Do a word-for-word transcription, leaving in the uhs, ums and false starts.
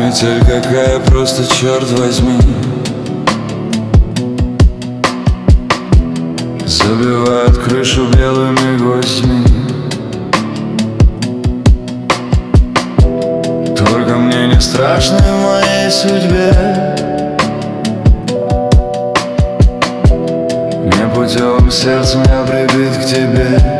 Метель какая, просто черт возьми, забивает крышу белыми гвоздьми. Только мне не страшно в моей судьбе, непутевым сердцем я прибит к тебе.